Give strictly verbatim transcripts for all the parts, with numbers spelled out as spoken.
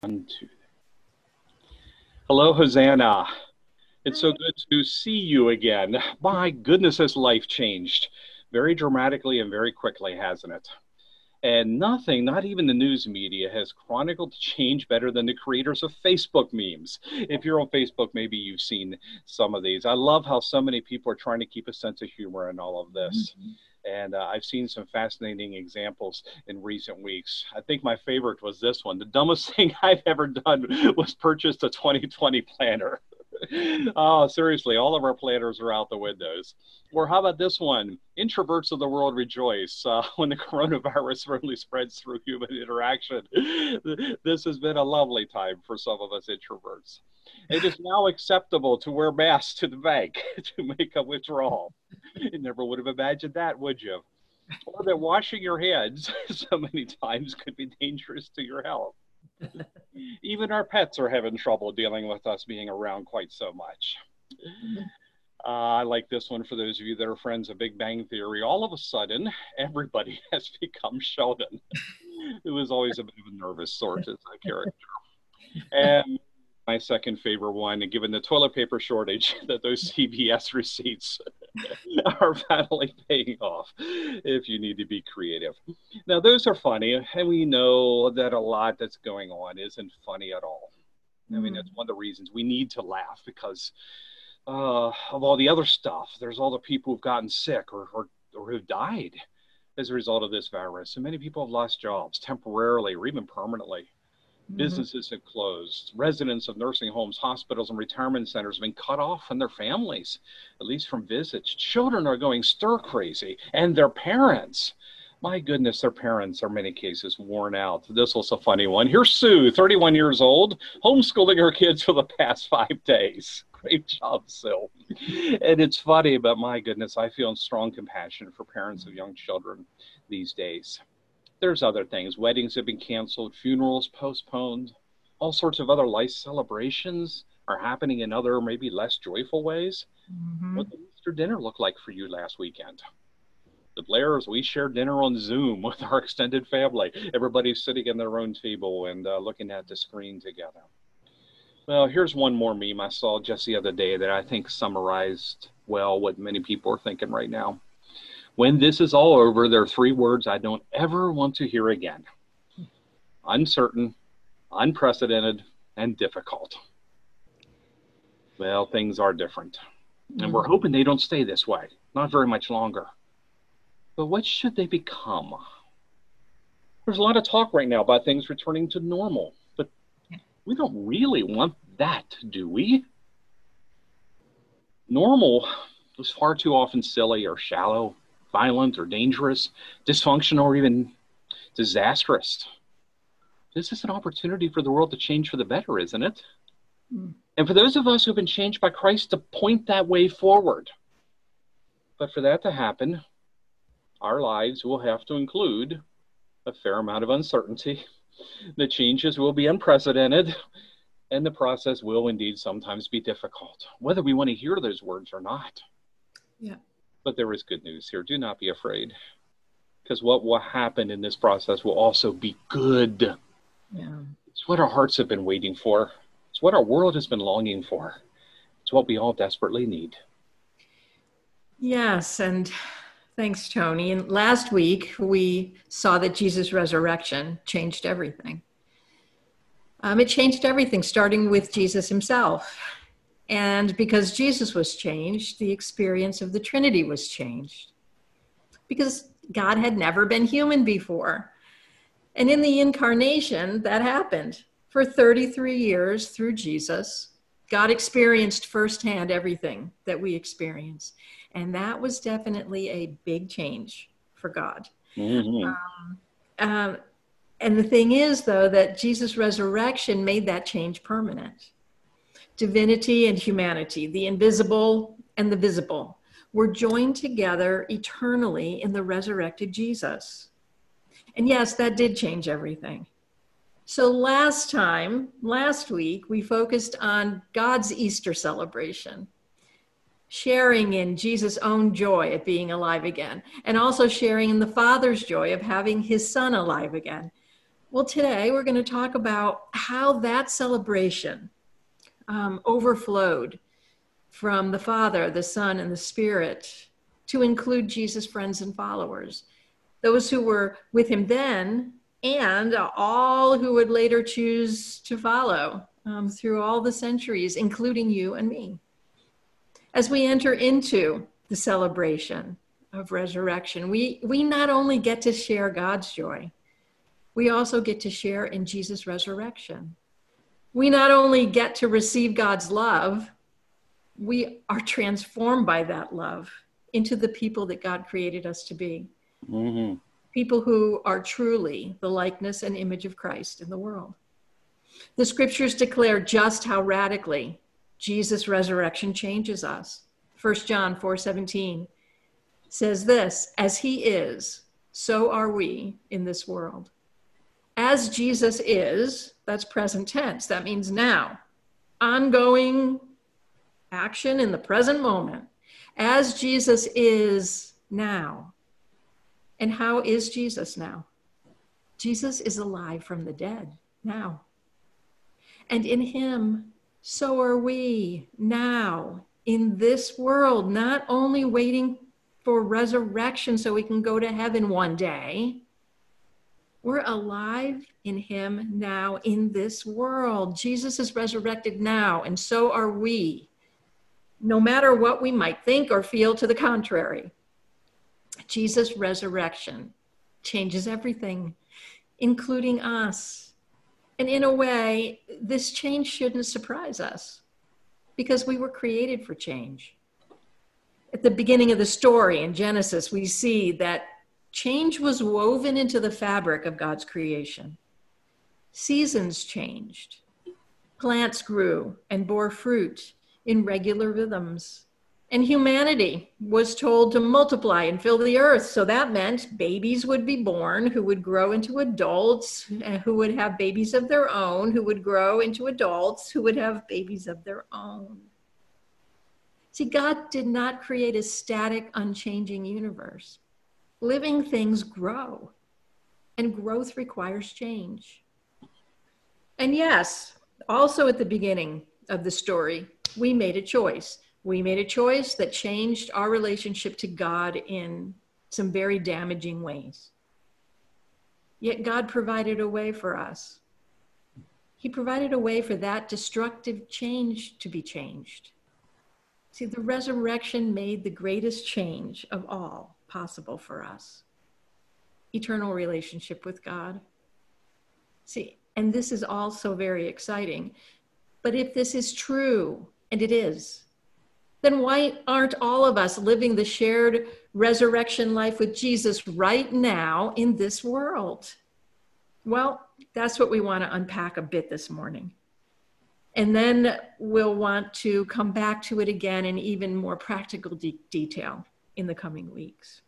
One, two. Hello, Hosanna. It's so good to see you again. My goodness, has life changed very dramatically and very quickly, hasn't it? And nothing, not even the news media, has chronicled change better than the creators of Facebook memes. If you're on Facebook, maybe you've seen some of these. I love how so many people are trying to keep a sense of humor in all of this. Mm-hmm. And uh, I've seen some fascinating examples in recent weeks. I think my favorite was this one. The dumbest thing I've ever done was purchase a twenty twenty planner. Oh, seriously, all of our planners are out the windows. Or how about this one? Introverts of the world rejoice uh, when the coronavirus really spreads through human interaction. This has been a lovely time for some of us introverts. It is now acceptable to wear masks to the bank to make a withdrawal. You never would have imagined that, would you? Or that washing your hands so many times could be dangerous to your health. Even our pets are having trouble dealing with us being around quite so much. Uh, I like this one for those of you that are friends of Big Bang Theory. All of a sudden, everybody has become Sheldon, who is always a bit of a nervous sort as a character. And my second favorite one, given the toilet paper shortage, that those C V S receipts are finally paying off if you need to be creative. Now, those are funny, and we know that a lot that's going on isn't funny at all. I mean, that's one of the reasons we need to laugh, because uh, of all the other stuff. There's all the people who've gotten sick or, or, or who've died as a result of this virus. And many people have lost jobs temporarily or even permanently. Mm-hmm. Businesses have closed. Residents of nursing homes, hospitals, and retirement centers have been cut off from their families, at least from visits. Children are going stir crazy, and their parents. My goodness, their parents are in many cases worn out. This was a funny one. Here's Sue, thirty-one years old, homeschooling her kids for the past five days. Great job, Sue. And it's funny, but my goodness, I feel strong compassion for parents of young children these days. There's other things. Weddings have been canceled, funerals postponed, all sorts of other life celebrations are happening in other, maybe less joyful ways. Mm-hmm. What did Easter dinner look like for you last weekend? The Blairs, we shared dinner on Zoom with our extended family. Everybody's sitting at their own table and uh, looking at the screen together. Well, here's one more meme I saw just the other day that I think summarized well what many people are thinking right now. When this is all over, there are three words I don't ever want to hear again. Uncertain, unprecedented, and difficult. Well, things are different. And we're hoping they don't stay this way. Not very much longer. But what should they become? There's a lot of talk right now about things returning to normal. But we don't really want that, do we? Normal was far too often silly or shallow, violent or dangerous, dysfunctional or even disastrous. This is an opportunity for the world to change for the better, isn't it? Mm. And for those of us who've been changed by Christ, to point that way forward. But for that to happen, our lives will have to include a fair amount of uncertainty. The changes will be unprecedented, and the process will indeed sometimes be difficult, whether we want to hear those words or not. Yeah. But there is good news here. Do not be afraid, because what will happen in this process will also be good. Yeah. It's what our hearts have been waiting for. It's what our world has been longing for. It's what we all desperately need. Yes, and thanks, Tony. And last week, we saw that Jesus' resurrection changed everything. Um, it changed everything, starting with Jesus himself. And because Jesus was changed, the experience of the Trinity was changed. Because God had never been human before. And in the incarnation, that happened. For thirty-three years through Jesus, God experienced firsthand everything that we experience. And that was definitely a big change for God. Mm-hmm. Um, uh, and the thing is, though, that Jesus' resurrection made that change permanent. Divinity and humanity, the invisible and the visible, were joined together eternally in the resurrected Jesus. And yes, that did change everything. So last time, last week, we focused on God's Easter celebration, sharing in Jesus' own joy at being alive again, and also sharing in the Father's joy of having his Son alive again. Well, today we're going to talk about how that celebration um, overflowed from the Father, the Son, and the Spirit to include Jesus' friends and followers, those who were with him then, and all who would later choose to follow um, through all the centuries, including you and me. As we enter into the celebration of resurrection, we, we not only get to share God's joy, we also get to share in Jesus' resurrection. We not only get to receive God's love, we are transformed by that love into the people that God created us to be. Mm-hmm. People who are truly the likeness and image of Christ in the world. The scriptures declare just how radically Jesus' resurrection changes us. First John four seventeen says this, as he is, so are we in this world. As Jesus is, that's present tense. That means now, ongoing action in the present moment. As Jesus is now. And how is Jesus now? Jesus is alive from the dead now. And in him, so are we now in this world, not only waiting for resurrection so we can go to heaven one day. We're alive in him now in this world. Jesus is resurrected now, and so are we, no matter what we might think or feel to the contrary. Jesus' resurrection changes everything, including us. And in a way, this change shouldn't surprise us because we were created for change. At the beginning of the story in Genesis, we see that change was woven into the fabric of God's creation. Seasons changed. Plants grew and bore fruit in regular rhythms. And humanity was told to multiply and fill the earth. So that meant babies would be born who would grow into adults, who would have babies of their own, who would grow into adults, who would have babies of their own. See, God did not create a static, unchanging universe. Living things grow, and growth requires change. And yes, also at the beginning of the story, we made a choice. We made a choice that changed our relationship to God in some very damaging ways. Yet God provided a way for us. He provided a way for that destructive change to be changed. See, the resurrection made the greatest change of all possible for us. Eternal relationship with God. See, and this is also very exciting. But if this is true, and it is, then why aren't all of us living the shared resurrection life with Jesus right now in this world? Well, that's what we want to unpack a bit this morning. And then we'll want to come back to it again in even more practical de- detail in the coming weeks.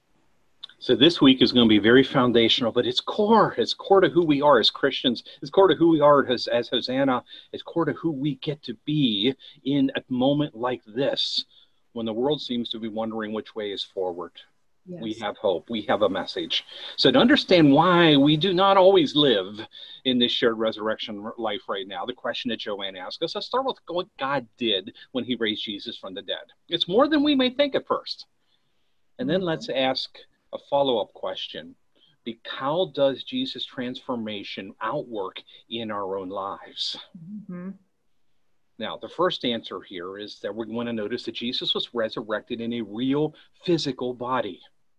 So this week is going to be very foundational, but it's core. It's core to who we are as Christians. It's core to who we are as, as Hosanna. It's core to who we get to be in a moment like this, when the world seems to be wondering which way is forward. Yes. We have hope. We have a message. So to understand why we do not always live in this shared resurrection life right now, the question that Joanne asked us, let's start with what God did when he raised Jesus from the dead. It's more than we may think at first. And then mm-hmm. let's ask a follow-up question. How does Jesus' transformation outwork in our own lives? Mm-hmm. Now, the first answer here is that we want to notice that Jesus was resurrected in a real physical body.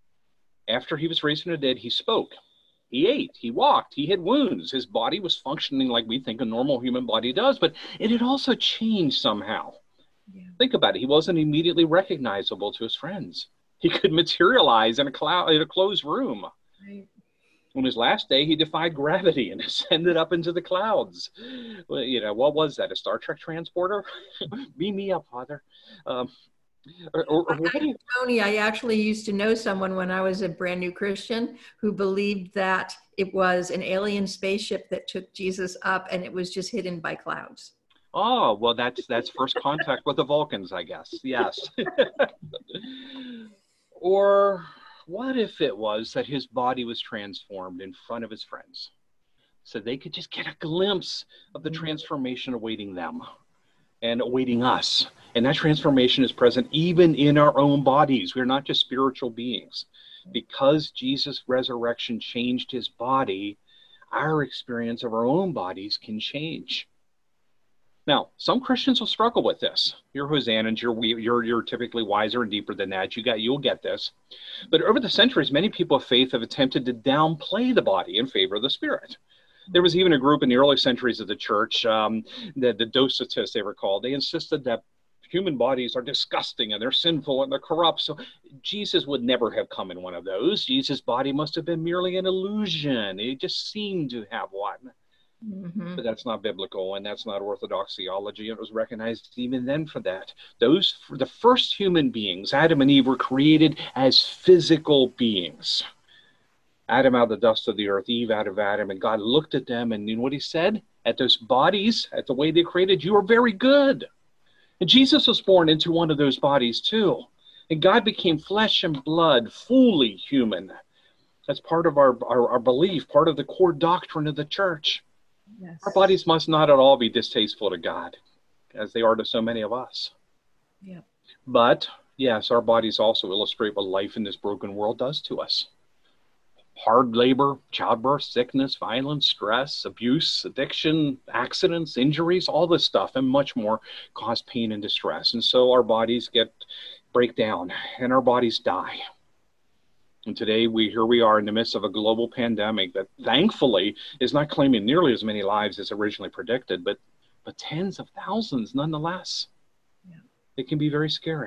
After he was raised from the dead, he spoke, he ate, he walked, he had wounds. His body was functioning like we think a normal human body does, but it had also changed somehow. Yeah. Think about it. He wasn't immediately recognizable to his friends. He could materialize in a cloud, in a closed room. Right. On his last day, he defied gravity and ascended up into the clouds. Well, you know, what was that, a Star Trek transporter? Beam me up, Father. Um, or, or, or I, Tony, I actually used to know someone when I was a brand new Christian who believed that it was an alien spaceship that took Jesus up and it was just hidden by clouds. Oh, well, that's that's first contact with the Vulcans, I guess. Yes. Or what if it was that his body was transformed in front of his friends? so they could just get a glimpse of the transformation awaiting them and awaiting us. And that transformation is present even in our own bodies. We're not just spiritual beings. Because Jesus' resurrection changed his body, our experience of our own bodies can change. Now, some Christians will struggle with this. You're Hosannas, you're, you're, you're typically wiser and deeper than that. You got, you'll get this. But over the centuries, many people of faith have attempted to downplay the body in favor of the spirit. There was even a group in the early centuries of the church, um, the, the Docetists they were called. They insisted that human bodies are disgusting and they're sinful and they're corrupt. So Jesus would never have come in one of those. Jesus' body must have been merely an illusion. It just seemed to have one. Mm-hmm. But that's not biblical, and that's not Orthodox theology. It was recognized even then for that. Those, the first human beings, Adam and Eve, were created as physical beings. Adam out of the dust of the earth, Eve out of Adam, and God looked at them, and you know what he said? At those bodies, at the way they created, you are very good. And Jesus was born into one of those bodies too. And God became flesh and blood, fully human. That's part of our, our, our belief, part of the core doctrine of the church. Yes. Our bodies must not at all be distasteful to God, as they are to so many of us. Yeah. But, yes, our bodies also illustrate what life in this broken world does to us. Hard labor, childbirth, sickness, violence, stress, abuse, addiction, accidents, injuries, all this stuff and much more cause pain and distress. And so our bodies get break down and our bodies die. And today we here we are in the midst of a global pandemic that thankfully is not claiming nearly as many lives as originally predicted, but but tens of thousands nonetheless. Yeah. It can be very scary.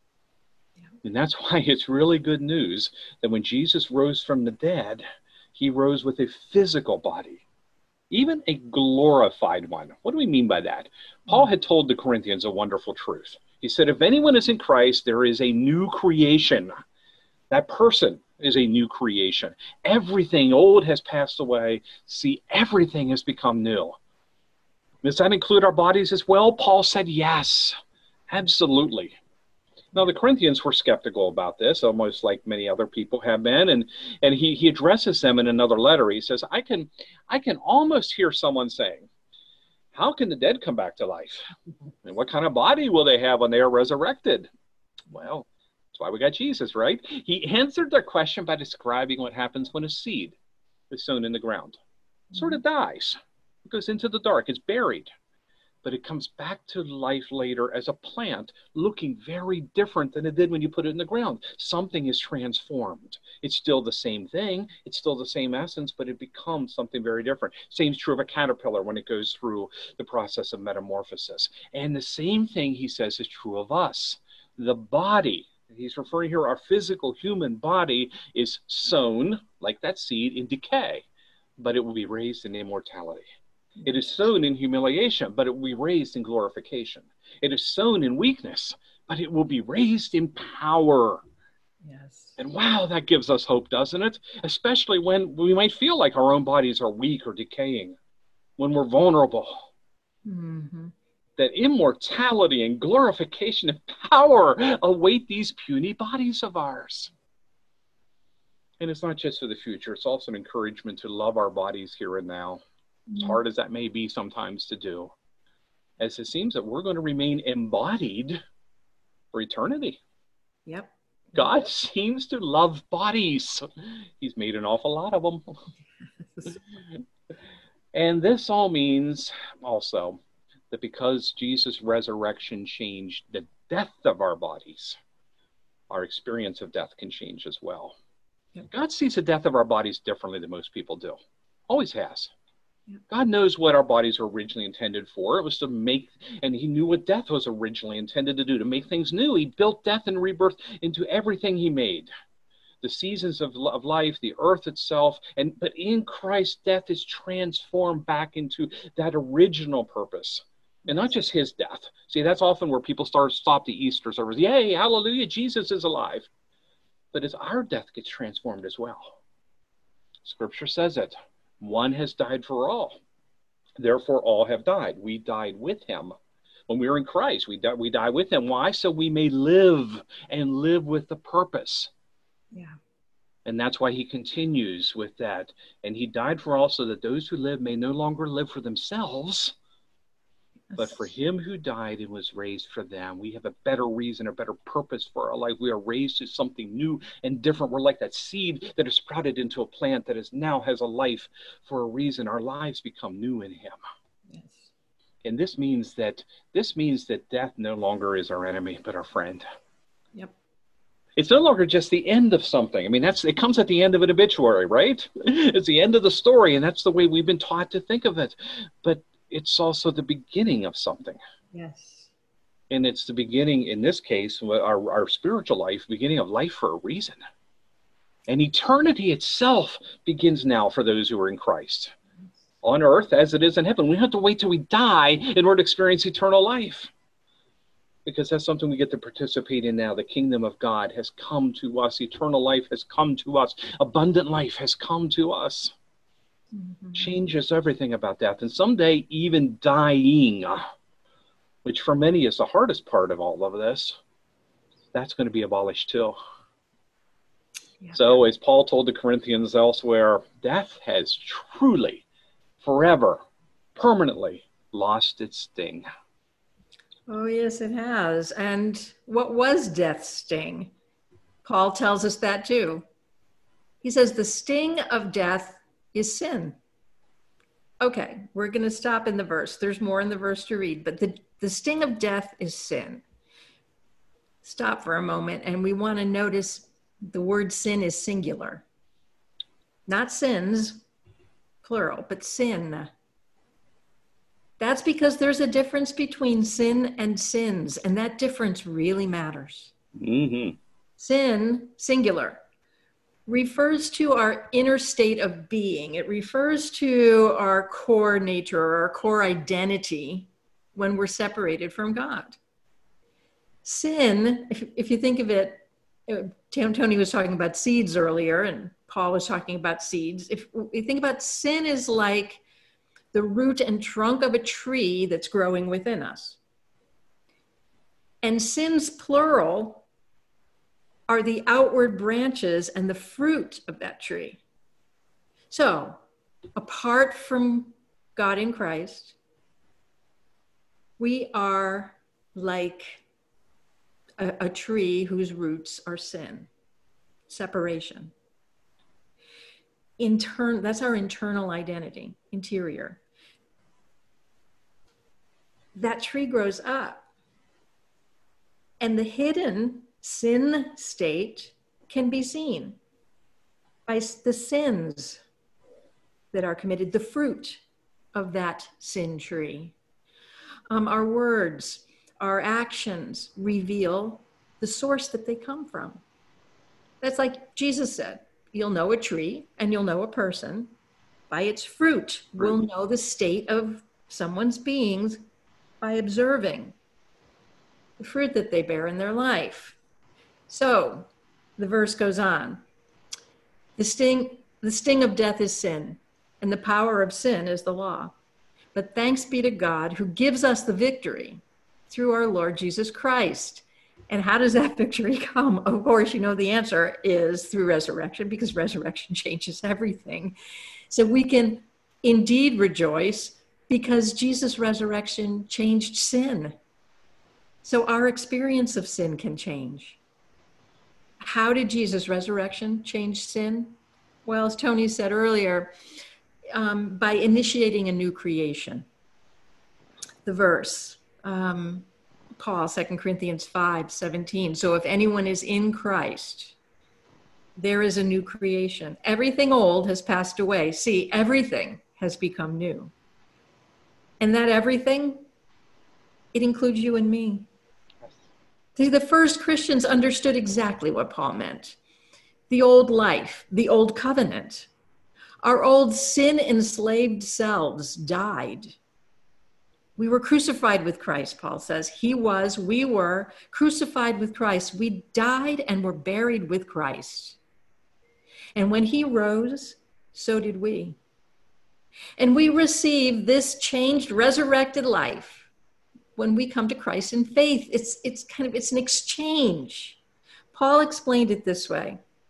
And that's why it's really good news that when Jesus rose from the dead, he rose with a physical body, even a glorified one. What do we mean by that? Paul had told the Corinthians a wonderful truth. He said, if anyone is in Christ, there is a new creation. That person is a new creation. Everything old has passed away. See, everything has become new. Does that include our bodies as well? Paul said, yes, absolutely. Now, the Corinthians were skeptical about this, almost like many other people have been, and, and he, he addresses them in another letter. He says, I can, I can almost hear someone saying, how can the dead come back to life? And what kind of body will they have when they are resurrected? Well, that's why we got Jesus, right? He answered their question by describing what happens when a seed is sown in the ground. It sort of dies. It goes into the dark. It's buried. But it comes back to life later as a plant, looking very different than it did when you put it in the ground. Something is transformed. It's still the same thing. It's still the same essence, but it becomes something very different. Same is true of a caterpillar when it goes through the process of metamorphosis. And the same thing, he says, is true of us. The body, he's referring here, our physical human body is sown, like that seed, in decay, but it will be raised in immortality. It is sown in humiliation, but it will be raised in glorification. It is sown in weakness, but it will be raised in power. Yes. And wow, that gives us hope, doesn't it? Especially when we might feel like our own bodies are weak or decaying, when we're vulnerable. Mm-hmm. That immortality and glorification and power await these puny bodies of ours. And it's not just for the future. It's also an encouragement to love our bodies here and now. As hard as that may be sometimes to do, as it seems that we're going to remain embodied for eternity. Yep. God seems to love bodies. He's made an awful lot of them. And this all means also that because Jesus' resurrection changed the death of our bodies, our experience of death can change as well. Yep. God sees the death of our bodies differently than most people do. Always has. God knows what our bodies were originally intended for. It was to make, and he knew what death was originally intended to do, to make things new. He built death and rebirth into everything he made. The seasons of, of life, the earth itself, and but in Christ, death is transformed back into that original purpose. And not just his death. See, that's often where people start stop the Easter service. Yay, hallelujah, Jesus is alive. But as our death gets transformed as well. Scripture says it. One has died for all. Therefore, all have died. We died with him. When we were in Christ, we, di- we die with him. Why? So we may live and live with the purpose. Yeah. And that's why he continues with that. And he died for all, so that those who live may no longer live for themselves, but for him who died and was raised for them. We have a better reason, a better purpose for our life. We are raised to something new and different. We're like that seed that is sprouted into a plant that is now has a life for a reason. Our lives become new in him. Yes. And this means that this means that death no longer is our enemy, but our friend. Yep. It's no longer just the end of something. I mean, that's it comes at the end of an obituary, right? It's the end of the story, and that's the way we've been taught to think of it. But it's also the beginning of something. Yes. And it's the beginning, in this case, our, our spiritual life, beginning of life for a reason. And eternity itself begins now for those who are in Christ. On earth as it is in heaven. We don't have to wait till we die in order to experience eternal life. Because that's something we get to participate in now. The kingdom of God has come to us. Eternal life has come to us. Abundant life has come to us. Mm-hmm. Changes everything about death. And someday even dying, which for many is the hardest part of all of this, that's going to be abolished too. Yeah. So as Paul told the Corinthians elsewhere, death has truly, forever, permanently lost its sting. Oh, yes, it has. And what was death's sting? Paul tells us that too. He says the sting of death is sin. Okay, we're going to stop in the verse. There's more in the verse to read, but the, the sting of death is sin. Stop for a moment, and we want to notice the word sin is singular. Not sins, plural, but sin. That's because there's a difference between sin and sins, and that difference really matters. Mm-hmm. Sin, singular, refers to our inner state of being. It refers to our core nature or our core identity when we're separated from God. Sin, if, if you think of it, Tony was talking about seeds earlier, and Paul was talking about seeds. If you think about sin is like the root and trunk of a tree that's growing within us. And sins, plural, are the outward branches and the fruit of that tree. So, apart from God in Christ, we are like a, a tree whose roots are sin, separation. Intern, that's our internal identity, interior. That tree grows up, and the hidden sin state can be seen by the sins that are committed, the fruit of that sin tree. Um, our words, our actions reveal the source that they come from. That's like Jesus said, you'll know a tree and you'll know a person by its fruit. We'll know the state of someone's beings by observing the fruit that they bear in their life. So the verse goes on. The sting, the sting of death is sin, and the power of sin is the law. But thanks be to God who gives us the victory through our Lord Jesus Christ. And how does that victory come? Of course, you know the answer is through resurrection, because resurrection changes everything. So we can indeed rejoice because Jesus' resurrection changed sin. So our experience of sin can change. How did Jesus' resurrection change sin? Well, as Tony said earlier, um, by initiating a new creation. The verse, um, Paul, Second Corinthians five seventeen. So if anyone is in Christ, there is a new creation. Everything old has passed away. See, everything has become new. And that everything, it includes you and me. See, the first Christians understood exactly what Paul meant. The old life, the old covenant, our old sin-enslaved selves died. We were crucified with Christ, Paul says. He was, we were crucified with Christ. We died and were buried with Christ. And when he rose, so did we. And we receive this changed, resurrected life when we come to Christ in faith. It's, it's kind of, it's an exchange. Paul explained it this way.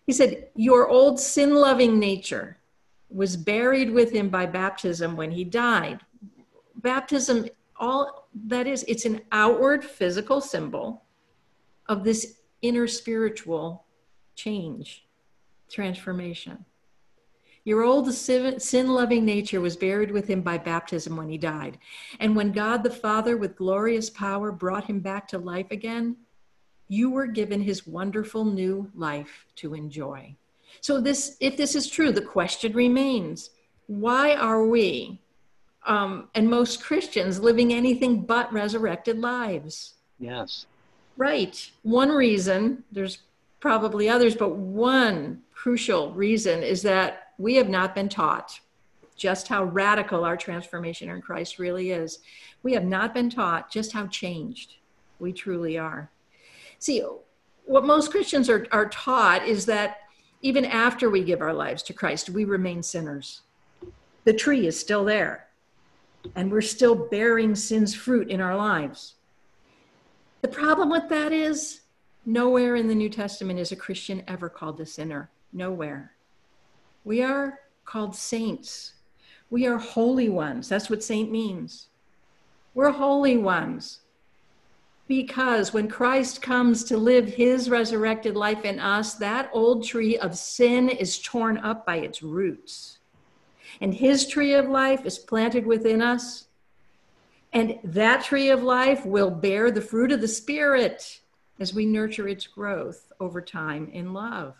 He said, your old sin-loving nature was buried with him by baptism when he died. Baptism, all that is, it's an outward physical symbol of this inner spiritual change, transformation. Your old sin-loving nature was buried with him by baptism when he died. And when God the Father, with glorious power, brought him back to life again, you were given his wonderful new life to enjoy. So this, if this is true, the question remains, why are we, um, and most Christians, living anything but resurrected lives? Yes. Right. One reason, there's probably others, but one crucial reason is that we have not been taught just how radical our transformation in Christ really is. We have not been taught just how changed we truly are. See, what most Christians are, are taught is that even after we give our lives to Christ, we remain sinners. The tree is still there, and we're still bearing sin's fruit in our lives. The problem with that is nowhere in the New Testament is a Christian ever called a sinner. Nowhere. We are called saints. We are holy ones. That's what saint means. We're holy ones. Because when Christ comes to live his resurrected life in us, that old tree of sin is torn up by its roots. And his tree of life is planted within us. And that tree of life will bear the fruit of the Spirit as we nurture its growth over time in love.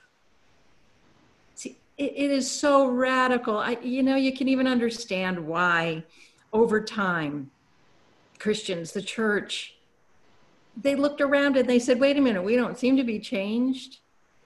See, it, it is so radical. I, you know, you can even understand why over time, Christians, the church, they looked around and they said, wait a minute, we don't seem to be changed.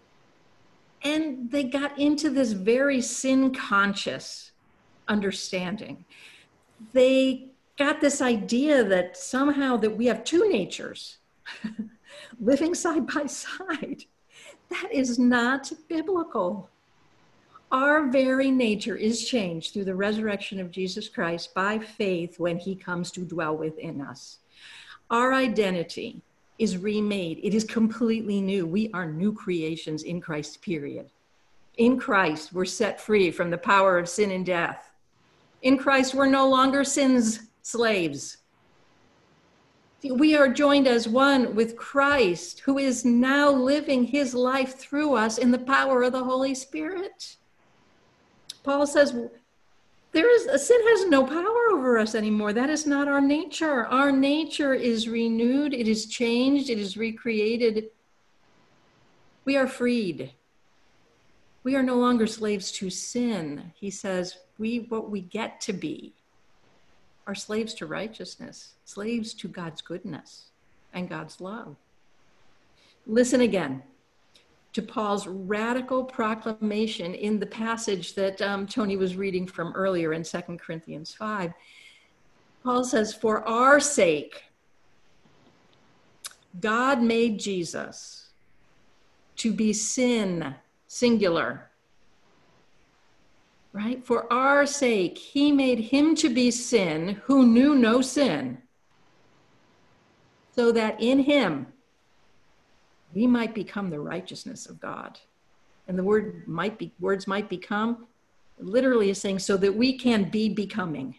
And they got into this very sin-conscious understanding. They got this idea that somehow that we have two natures living side by side. That is not biblical. Our very nature is changed through the resurrection of Jesus Christ by faith when he comes to dwell within us. Our identity is remade. It is completely new. We are new creations in Christ, period. In Christ, we're set free from the power of sin and death. In Christ, we're no longer sin's slaves. We are joined as one with Christ, who is now living his life through us in the power of the Holy Spirit. Paul says, there is, sin has no power over us anymore. That is not our nature. Our nature is renewed. It is changed. It is recreated. We are freed. We are no longer slaves to sin. He says, we, what we get to be are slaves to righteousness, slaves to God's goodness and God's love. Listen again to Paul's radical proclamation in the passage that um, Tony was reading from earlier in Second Corinthians five. Paul says, for our sake, God made Jesus to be sin, singular, right? For our sake, he made him to be sin who knew no sin, so that in him, we might become the righteousness of God. And the word might be, words might become, literally is saying so that we can be becoming.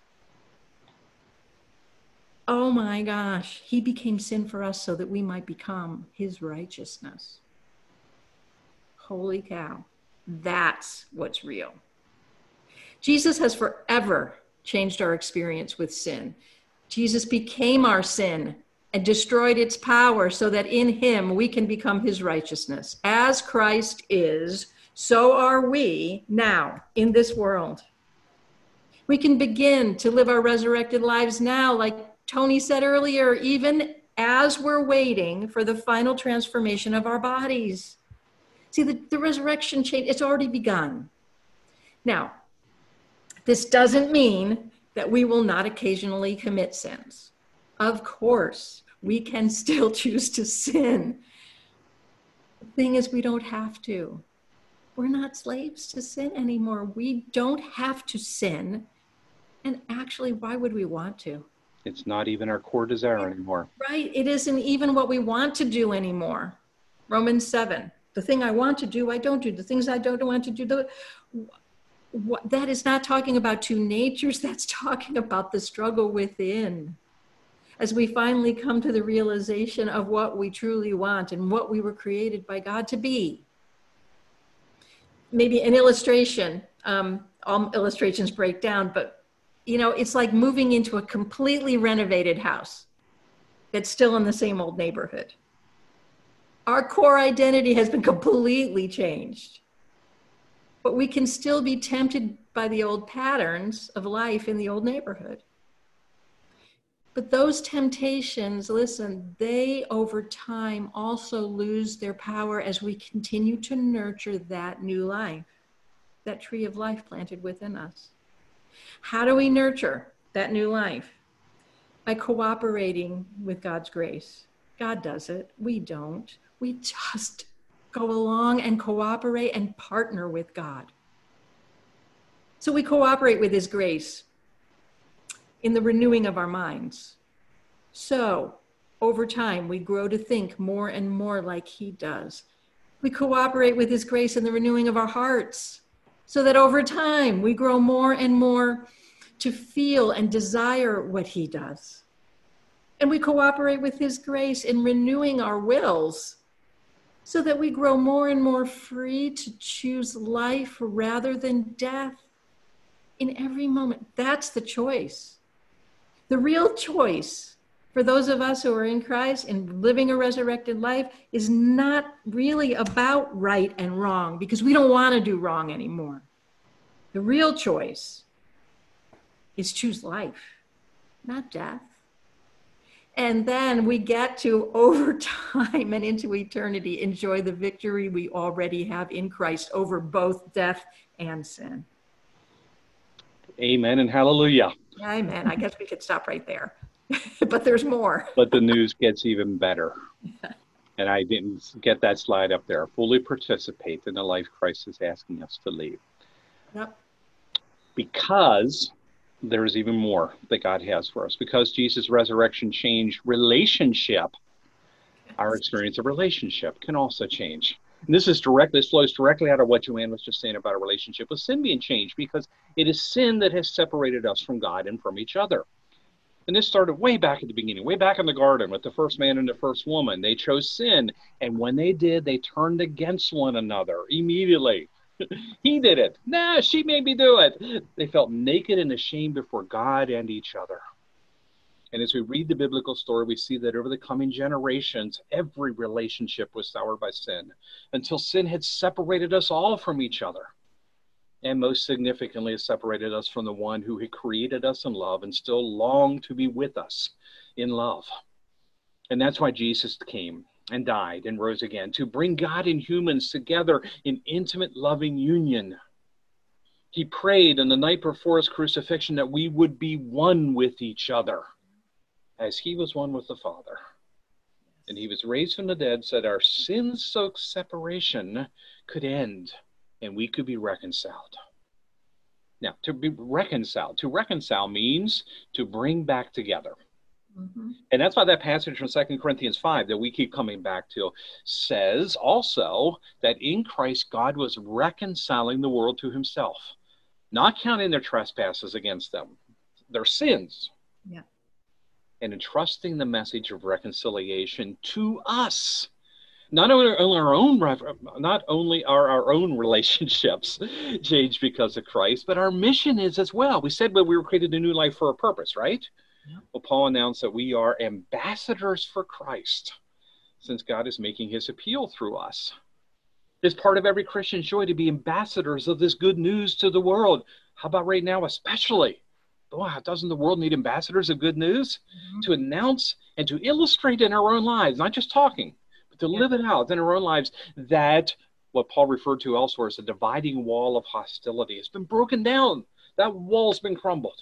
Oh my gosh, he became sin for us so that we might become his righteousness. Holy cow, that's what's real. Jesus has forever changed our experience with sin. Jesus became our sin and destroyed its power so that in him we can become his righteousness. As Christ is, so are we now in this world. We can begin to live our resurrected lives now, like Tony said earlier, even as we're waiting for the final transformation of our bodies. See, the, the resurrection change, it's already begun. Now, this doesn't mean that we will not occasionally commit sins. Of course, we can still choose to sin. The thing is, we don't have to. We're not slaves to sin anymore. We don't have to sin. And actually, why would we want to? It's not even our core desire anymore. Right. It isn't even what we want to do anymore. Romans seven. The thing I want to do, I don't do. The things I don't want to do, the, what, that is not talking about two natures. That's talking about the struggle within. As we finally come to the realization of what we truly want and what we were created by God to be. Maybe an illustration, um, all illustrations break down, but you know, it's like moving into a completely renovated house that's still in the same old neighborhood. Our core identity has been completely changed, but we can still be tempted by the old patterns of life in the old neighborhood. But those temptations, listen, they over time also lose their power as we continue to nurture that new life, that tree of life planted within us. How do we nurture that new life? By cooperating with God's grace. God does it. We don't. We just go along and cooperate and partner with God. So we cooperate with his grace in the renewing of our minds. So over time, we grow to think more and more like he does. We cooperate with his grace in the renewing of our hearts, so that over time, we grow more and more to feel and desire what he does. And we cooperate with his grace in renewing our wills, so that we grow more and more free to choose life rather than death in every moment. That's the choice. The real choice for those of us who are in Christ and living a resurrected life is not really about right and wrong, because we don't want to do wrong anymore. The real choice is choose life, not death. And then we get to, over time and into eternity, enjoy the victory we already have in Christ over both death and sin. Amen and hallelujah. Amen. I guess we could stop right there. But there's more. But the news gets even better. Yeah. And I didn't get that slide up there. Fully participate in the life Christ is asking us to lead. Yep. Because there's even more that God has for us. Because Jesus' resurrection changed relationship, our experience of relationship can also change. And this is direct, this flows directly out of what Joanne was just saying about a relationship with sin being changed, because it is sin that has separated us from God and from each other. And this started way back at the beginning, way back in the garden with the first man and the first woman. They chose sin. And when they did, they turned against one another immediately. He did it. Nah, she made me do it. They felt naked and ashamed before God and each other. And as we read the biblical story, we see that over the coming generations, every relationship was soured by sin, until sin had separated us all from each other. And most significantly, it separated us from the one who had created us in love and still longed to be with us in love. And that's why Jesus came and died and rose again, to bring God and humans together in intimate, loving union. He prayed on the night before his crucifixion that we would be one with each other, as he was one with the Father. And he was raised from the dead, so that our sin-soaked separation could end and we could be reconciled. Now, to be reconciled, to reconcile means to bring back together. Mm-hmm. And that's why that passage from Second Corinthians five that we keep coming back to says also that in Christ, God was reconciling the world to himself, not counting their trespasses against them, their sins. Yeah. And entrusting the message of reconciliation to us. Not only our own, not only are our own relationships changed because of Christ, but our mission is as well. We said that we were created a new life for a purpose, right? Yeah. Well, Paul announced that we are ambassadors for Christ, since God is making his appeal through us. It's part of every Christian's joy to be ambassadors of this good news to the world. How about right now, especially? Wow, doesn't the world need ambassadors of good news? Mm-hmm. To announce and to illustrate in our own lives, not just talking, to live it out in our own lives, that what Paul referred to elsewhere as a dividing wall of hostility has been broken down. That wall's been crumbled.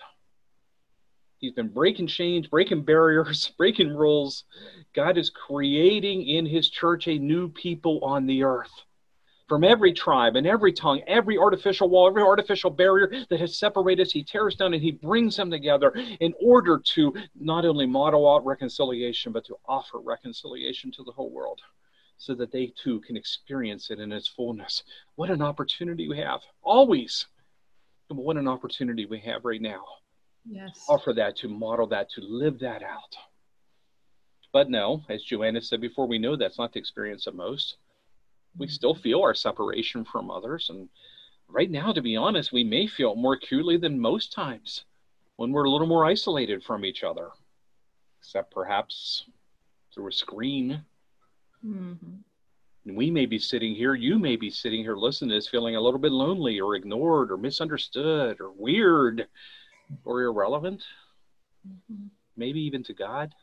He's been breaking chains, breaking barriers, breaking rules. God is creating in his church a new people on the earth. From every tribe and every tongue, every artificial wall, every artificial barrier that has separated us, he tears down and he brings them together in order to not only model out reconciliation, but to offer reconciliation to the whole world. so that they too can experience it in its fullness. What an opportunity we have, always. What an opportunity we have right now. Yes. Offer that, to model that, to live that out. But no, as Joanna said before, we know that's not the experience of most. We still feel our separation from others. And right now, to be honest, we may feel it more acutely than most times when we're a little more isolated from each other, except perhaps through a screen. Mm-hmm. And we may be sitting here, you may be sitting here listening to this feeling a little bit lonely or ignored or misunderstood or weird or irrelevant, mm-hmm. maybe even to God.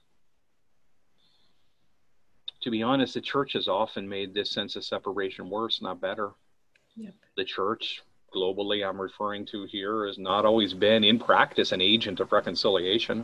To be honest, the church has often made this sense of separation worse, not better. Yep. The church, globally I'm referring to here, has not always been in practice an agent of reconciliation.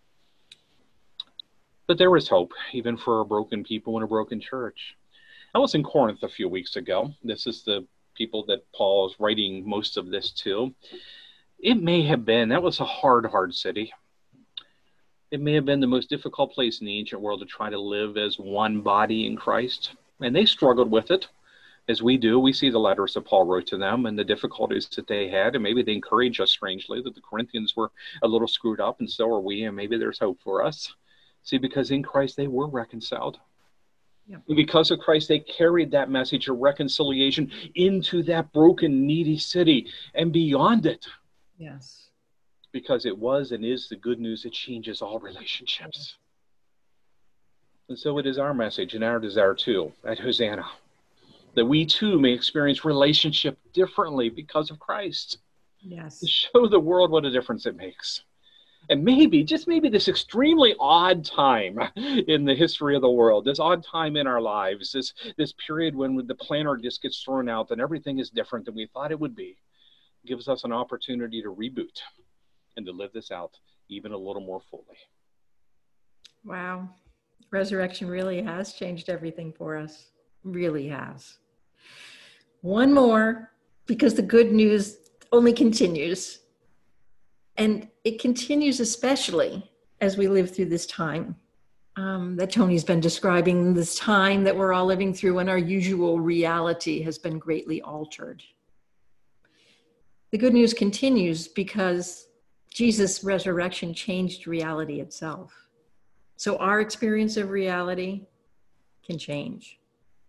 But there is hope, even for a broken people in a broken church. I was in Corinth a few weeks ago. This is the people that Paul is writing most of this to. It may have been, that was a hard, hard city. It may have been the most difficult place in the ancient world to try to live as one body in Christ. And they struggled with it, as we do. We see the letters that Paul wrote to them and the difficulties that they had. And maybe they encourage us strangely that the Corinthians were a little screwed up, and so are we. And maybe there's hope for us. See, because in Christ they were reconciled. Yep. And because of Christ, they carried that message of reconciliation into that broken, needy city and beyond it. Yes. Because it was and is the good news that changes all relationships. And so it is our message and our desire too at Hosanna, that we too may experience relationship differently because of Christ. Yes. To show the world what a difference it makes. And maybe, just maybe, this extremely odd time in the history of the world, this odd time in our lives, this, this period when the planner just gets thrown out and everything is different than we thought it would be, gives us an opportunity to reboot and to live this out even a little more fully. Wow. Resurrection really has changed everything for us. Really has. One more, because the good news only continues. And it continues especially as we live through this time um, that Tony's been describing, this time that we're all living through when our usual reality has been greatly altered. The good news continues because Jesus' resurrection changed reality itself. So our experience of reality can change.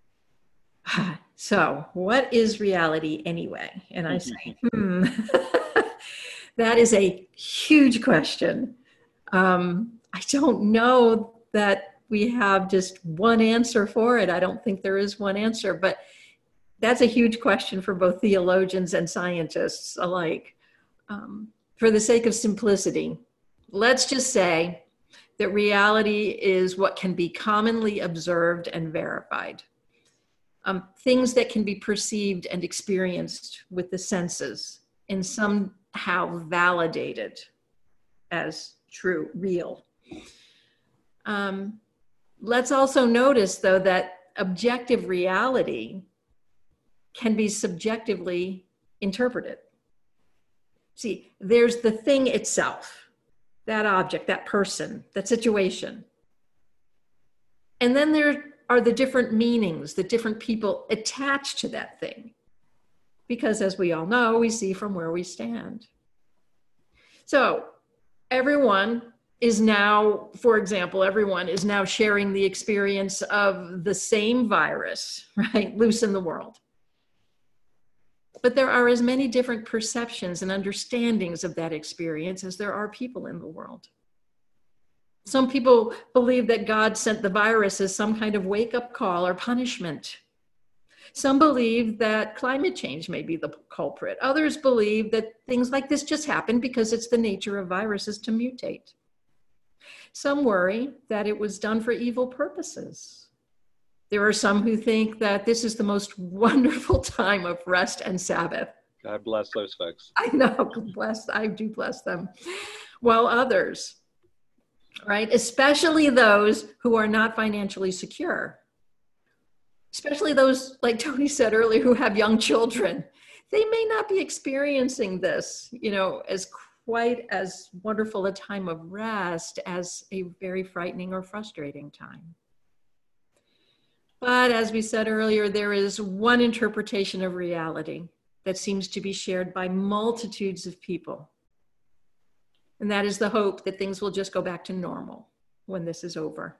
So what is reality anyway? And I say, hmm, that is a huge question. Um, I don't know that we have just one answer for it. I don't think there is one answer, but that's a huge question for both theologians and scientists alike. Um, for the sake of simplicity, let's just say that reality is what can be commonly observed and verified. Um, things that can be perceived and experienced with the senses and somehow validated as true, real. Um, let's also notice, though, that objective reality can be subjectively interpreted. See, there's the thing itself, that object, that person, that situation. And then there are the different meanings that different people attach to that thing. Because as we all know, we see from where we stand. So everyone is now, for example, everyone is now sharing the experience of the same virus, right, loose in the world. But there are as many different perceptions and understandings of that experience as there are people in the world. Some people believe that God sent the virus as some kind of wake-up call or punishment. Some believe that climate change may be the culprit. Others believe that things like this just happen because it's the nature of viruses to mutate. Some worry that it was done for evil purposes. There are some who think that this is the most wonderful time of rest and Sabbath. God bless those folks. I know, bless, I do bless them. While others, right, especially those who are not financially secure, especially those, like Tony said earlier, who have young children, they may not be experiencing this, you know, as quite as wonderful a time of rest as a very frightening or frustrating time. But as we said earlier, there is one interpretation of reality that seems to be shared by multitudes of people. And that is the hope that things will just go back to normal when this is over.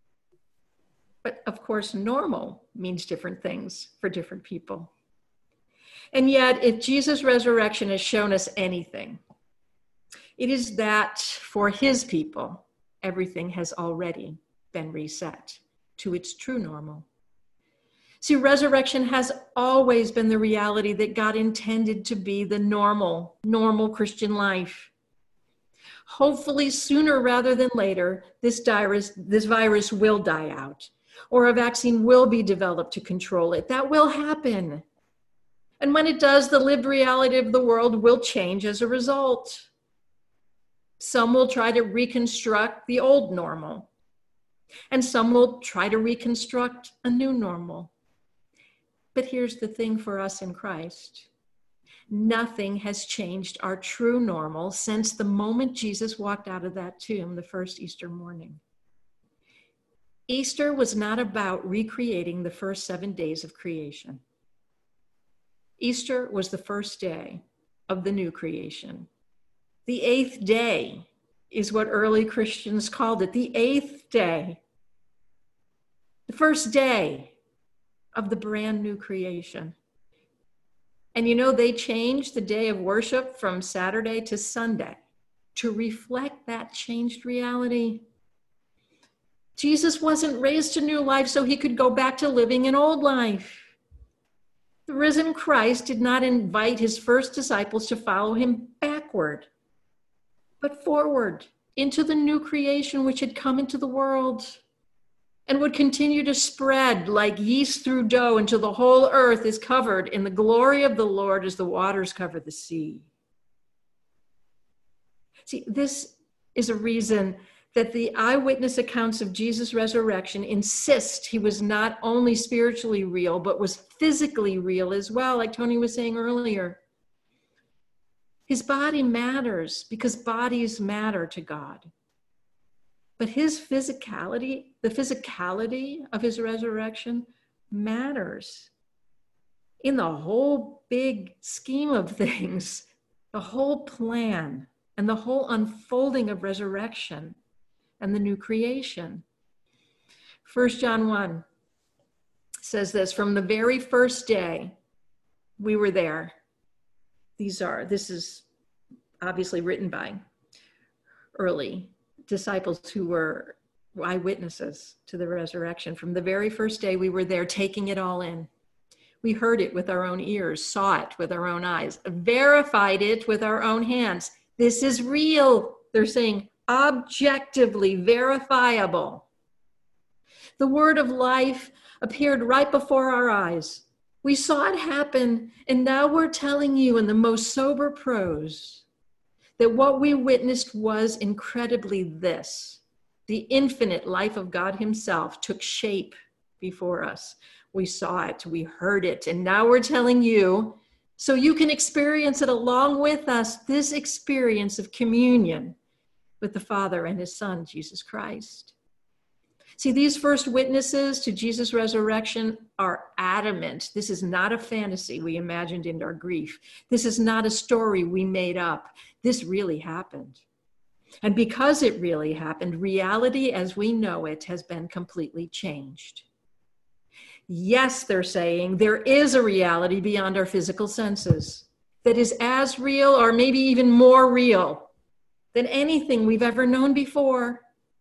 But of course, normal means different things for different people. And yet, if Jesus' resurrection has shown us anything, it is that for his people, everything has already been reset to its true normal. See, resurrection has always been the reality that God intended to be the normal, normal Christian life. Hopefully, sooner rather than later, this virus, this virus will die out, or a vaccine will be developed to control it. That will happen. And when it does, the lived reality of the world will change as a result. Some will try to reconstruct the old normal, and some will try to reconstruct a new normal. But here's the thing for us in Christ. Nothing has changed our true normal since the moment Jesus walked out of that tomb the first Easter morning. Easter was not about recreating the first seven days of creation. Easter was the first day of the new creation. The eighth day is what early Christians called it, the eighth day. The first day of the brand new creation. And you know, they changed the day of worship from Saturday to Sunday to reflect that changed reality. Jesus wasn't raised to new life so he could go back to living an old life. The risen Christ did not invite his first disciples to follow him backward, but forward into the new creation which had come into the world and would continue to spread like yeast through dough until the whole earth is covered in the glory of the Lord as the waters cover the sea. See, this is a reason that the eyewitness accounts of Jesus' resurrection insist he was not only spiritually real, but was physically real as well, like Tony was saying earlier. His body matters because bodies matter to God. But his physicality, the physicality of his resurrection matters. In the whole big scheme of things, the whole plan and the whole unfolding of resurrection and the new creation. First John one says this, from the very first day we were there. These are, this is obviously written by early disciples who were eyewitnesses to the resurrection. From the very first day we were there taking it all in. We heard it with our own ears, saw it with our own eyes, verified it with our own hands. This is real. They're saying objectively verifiable. The word of life appeared right before our eyes. We saw it happen, and now we're telling you in the most sober prose that what we witnessed was incredibly this. The infinite life of God himself took shape before us. We saw it, we heard it, and now we're telling you so you can experience it along with us, this experience of communion with the Father and his Son, Jesus Christ. See, these first witnesses to Jesus' resurrection are adamant. This is not a fantasy we imagined in our grief. This is not a story we made up. This really happened. And because it really happened, reality as we know it has been completely changed. Yes, they're saying there is a reality beyond our physical senses that is as real or maybe even more real than anything we've ever known before.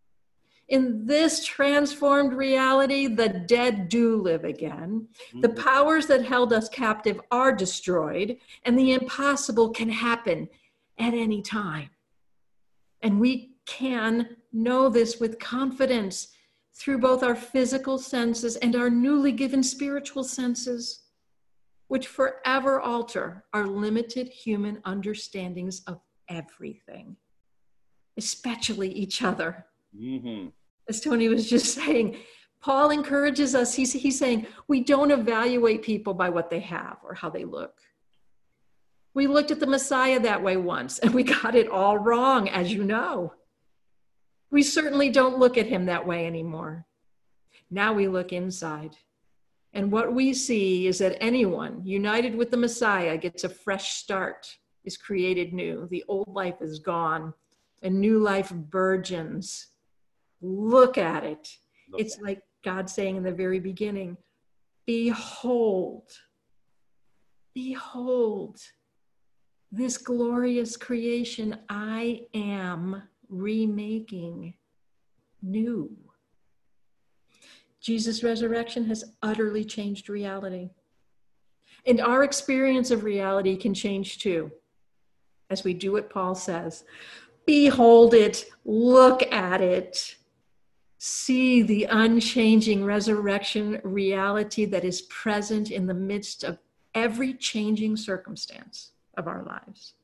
In this transformed reality, the dead do live again. The powers that held us captive are destroyed, and the impossible can happen at any time. And we can know this with confidence through both our physical senses and our newly given spiritual senses, which forever alter our limited human understandings of everything, especially each other. Mm-hmm. As Tony was just saying, Paul encourages us. He's, he's saying, we don't evaluate people by what they have or how they look. We looked at the Messiah that way once, and we got it all wrong, as you know. We certainly don't look at him that way anymore. Now we look inside, And what we see is that anyone united with the Messiah gets a fresh start, is created new. The old life is gone. A new life burgeons. Look at it. Look It's at like God saying in the very beginning, behold, behold, this glorious creation I am remaking new. Jesus' resurrection has utterly changed reality. And our experience of reality can change too, as we do what Paul says. Behold it, look at it, see the unchanging resurrection reality that is present in the midst of every changing circumstance of our lives.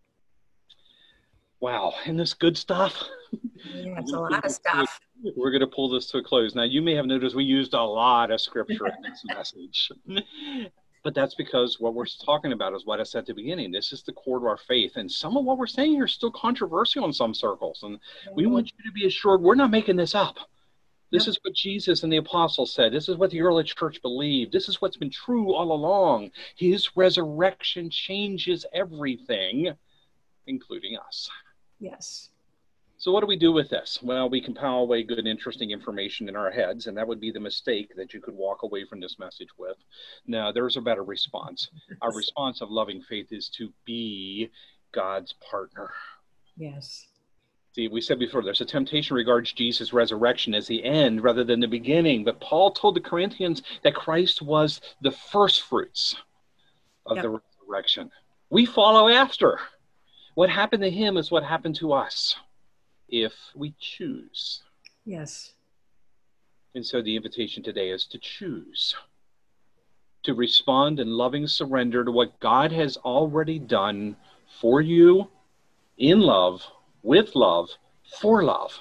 Wow, isn't this good stuff? Yeah, it's a lot of stuff. We're going to pull this to a close. Now, you may have noticed we used a lot of scripture in this message. But that's because what we're talking about is what I said at the beginning. This is the core to our faith. And some of what we're saying here is still controversial in some circles. And we want you to be assured we're not making this up. This yep. is what Jesus and the apostles said. This is what the early church believed. This is what's been true all along. His resurrection changes everything, including us. Yes. So what do we do with this? Well, we compile away good, interesting information in our heads, and that would be the mistake that you could walk away from this message with. No, there's a better response. Our response of loving faith is to be God's partner. Yes. See, we said before, there's a temptation regards Jesus' resurrection as the end rather than the beginning. But Paul told the Corinthians that Christ was the first fruits of yep. the resurrection. We follow after. What happened to him is what happened to us, if we choose. Yes. And so the invitation today is to choose, to respond in loving surrender to what God has already done for you, in love, with love, for love,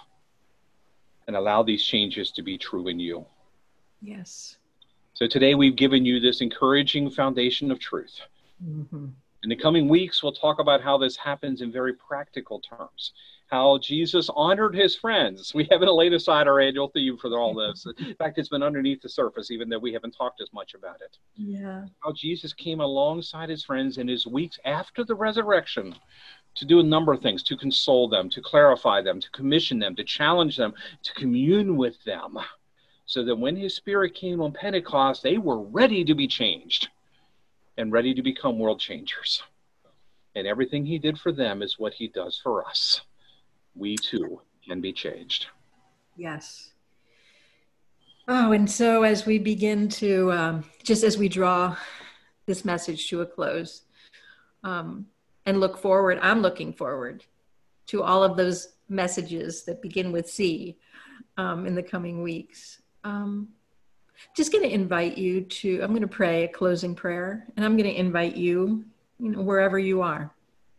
and allow these changes to be true in you. Yes. So today we've given you this encouraging foundation of truth. Mm-hmm. In the coming weeks, we'll talk about how this happens in very practical terms. How Jesus honored his friends. We haven't laid aside our annual theme for all this. In fact, it's been underneath the surface, even though we haven't talked as much about it. Yeah. How Jesus came alongside his friends in his weeks after the resurrection to do a number of things, to console them, to clarify them, to commission them, to challenge them, to commune with them, so that when his Spirit came on Pentecost, they were ready to be changed and ready to become world changers. And everything he did for them is what he does for us. We too can be changed. Yes. Oh, and so as we begin to, um, just as we draw this message to a close, um, and look forward, I'm looking forward to all of those messages that begin with C um, in the coming weeks. Um, just going to invite you to, I'm going to pray a closing prayer, and I'm going to invite you, you know, wherever you are.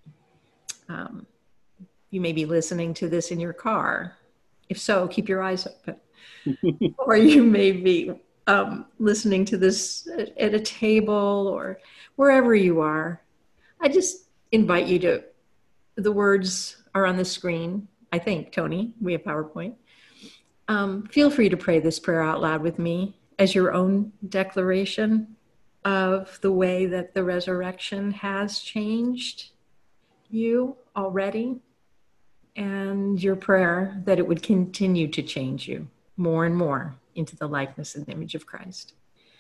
Um, You may be listening to this in your car. If so, keep your eyes open. Or you may be um, listening to this at, at a table or wherever you are. I just invite you to, the words are on the screen. I think, Tony, we have PowerPoint. Um, feel free to pray this prayer out loud with me as your own declaration of the way that the resurrection has changed you already. And your prayer that it would continue to change you more and more into the likeness and image of Christ.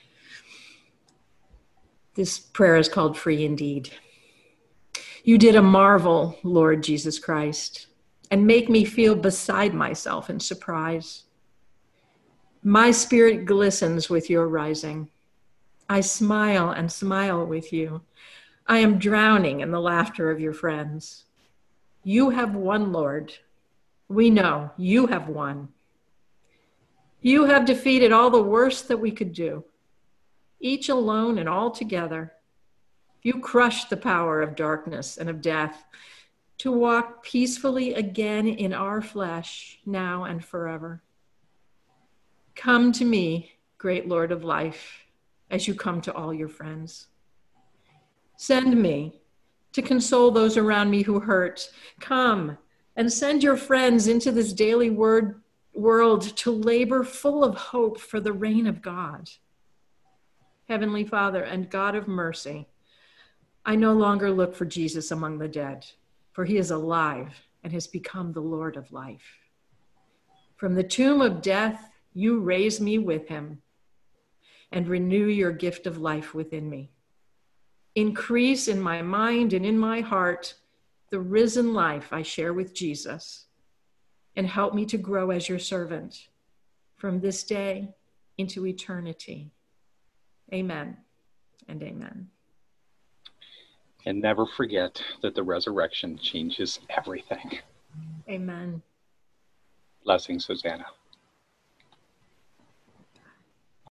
This prayer is called Free Indeed. You did a marvel, Lord Jesus Christ, and make me feel beside myself in surprise. My spirit glistens with your rising. I smile and smile with you. I am drowning in the laughter of your friends. You have won, Lord. We know you have won. You have defeated all the worst that we could do, each alone and all together. You crushed the power of darkness and of death to walk peacefully again in our flesh now and forever. Come to me, great Lord of life, as you come to all your friends. Send me to console those around me who hurt. Come and send your friends into this daily word, world to labor full of hope for the reign of God. Heavenly Father and God of mercy, I no longer look for Jesus among the dead, for he is alive and has become the Lord of life. From the tomb of death, you raise me with him and renew your gift of life within me. Increase in my mind and in my heart the risen life I share with Jesus, and help me to grow as your servant from this day into eternity. Amen and amen. And never forget that the resurrection changes everything. Amen. Blessings, Hosanna.